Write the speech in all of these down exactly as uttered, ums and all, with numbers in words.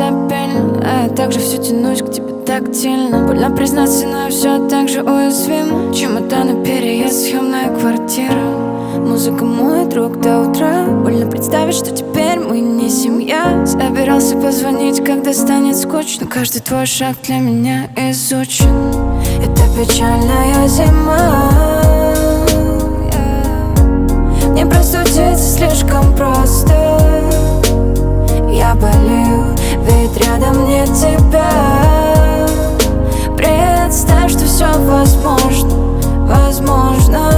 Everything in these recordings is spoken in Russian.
стабильно, а я также все тянусь к тебе тактильно. Больно признаться, но я все так же уязвима. Чемоданы, переезд, съемная квартира. Музыка мой друг до утра. Больно представить, что теперь мы не семья. Собирался позвонить, когда станет скучно. Каждый твой шаг для меня изучен. Это печальная зима. Мне простудиться слишком просто. Я болею, ведь рядом нет тебя. Представь, что все возможно, возможно.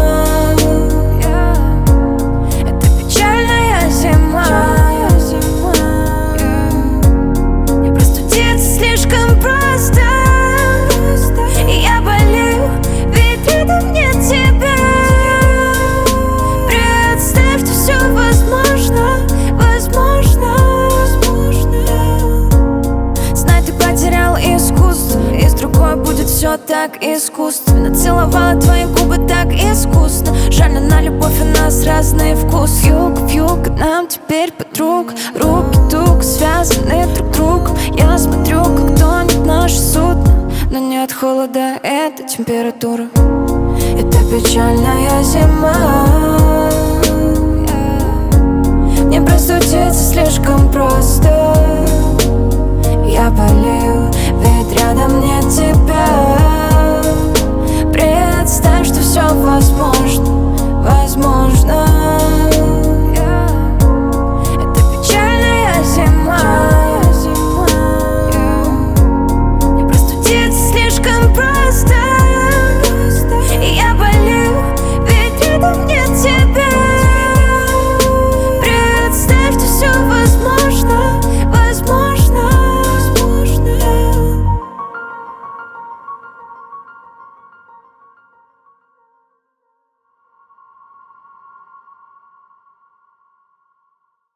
Это печальная зима. Мне простудиться слишком просто. Я болею, ведь рядом нет тебя. Представь, что все возможно, возможно. Знай, ты потерял искусство, и с другой будет все так искусственно. Целовала твои губы так искусно. Жаль, на любовь у нас разный вкус. Юг в юг, а нам теперь подруг. Руки туго связаны друг к другу. Я смотрю, как тонет наше судно, но нет холода, это температура. Это печальная зима. Мне простудиться слишком просто. Я болею,